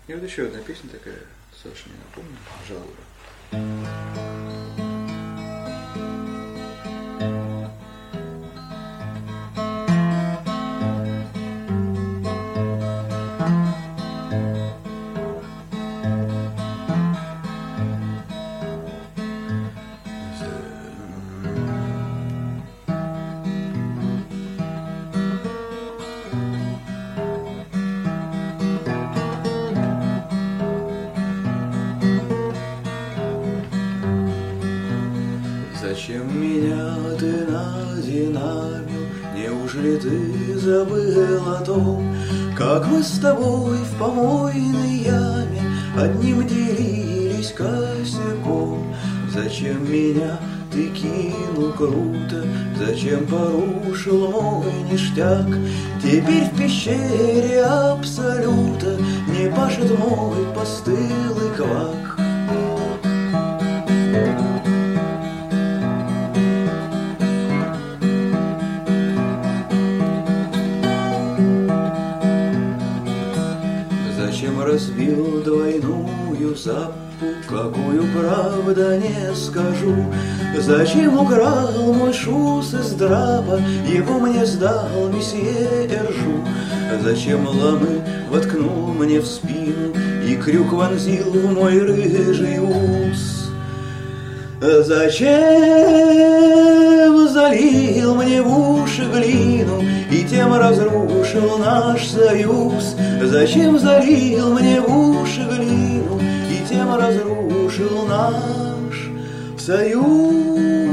И вот еще одна песня такая, Саша, не напомню, «Жалоба». Зачем меня ты надинамил? Неужели ты забыл о том, как мы с тобой в помойной яме одним делились косяком? Зачем меня ты кинул круто? Зачем порушил мой ништяк? Теперь в пещере абсолюта не пашет мой постылый квак. Зачем разбил двойную запу, какую правда не скажу? Зачем украл мой шус из драпа, его мне сдал месье Эржу? Зачем ломы воткнул мне в спину и крюк вонзил в мой рыжий ус? Зачем залил мне в уши глину и тем разрушил наш союз? Зачем залил мне в уши глину и тем разрушил наш союз?